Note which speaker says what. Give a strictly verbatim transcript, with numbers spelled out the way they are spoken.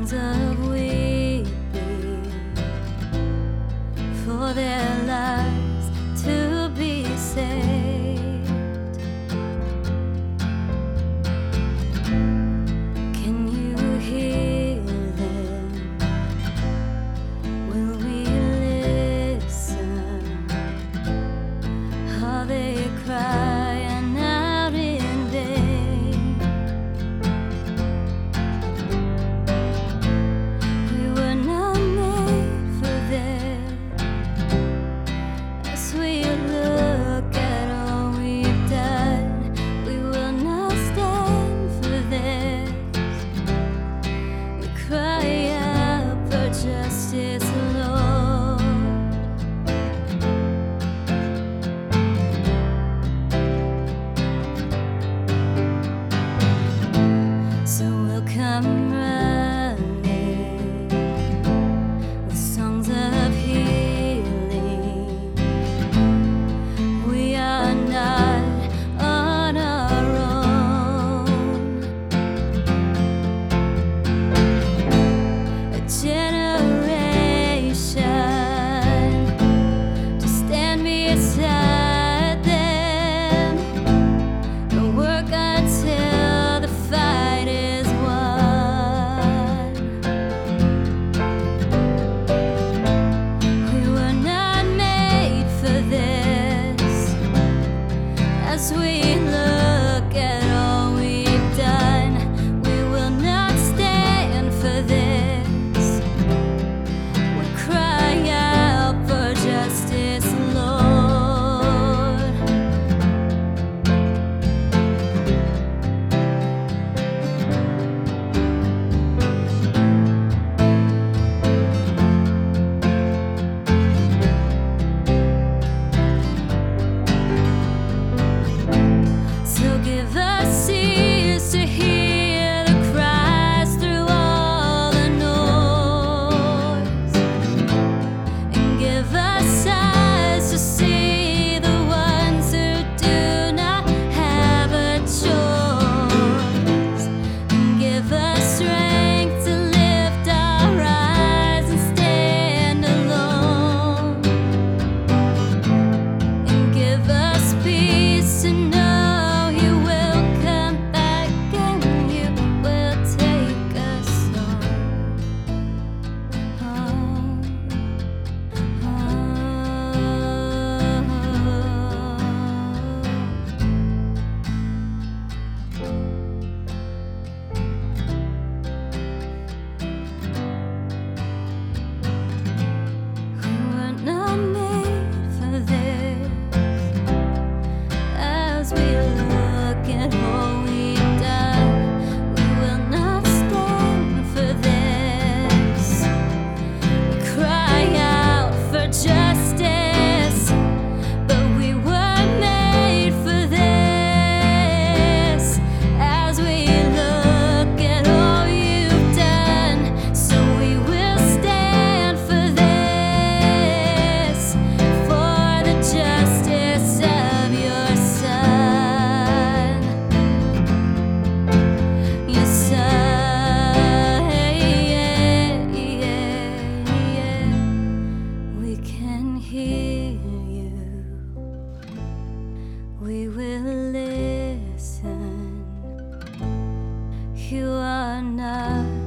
Speaker 1: songs of weeping for their lives to be saved. Can you hear them? Will we listen? Are they crying out in vain? We were not made for this. As we look at all we've done, we will not stand for this. We cry out for justice, Lord. So we'll come running with songs of healing. We are not on our own. A generation to stand beside them and work until the fight is won. We were not made for this. As we look at all we've done, we will not stand for this. We cry out for justice, Lord. So give us ears to hear the cries through all the noise, and give us eyes to see the ones who do not have a choice, and give us strength to lift our eyes and stand alone, and give us peace to know you will come back and you will take us home, we were not made for this. As we look at all we've done, we will not stand for this. We cry out for justice, but we were made for this. As we look at all you've done, so we will stand for this, for the justice of your Son, your Son. We can hear you. We will listen. You are not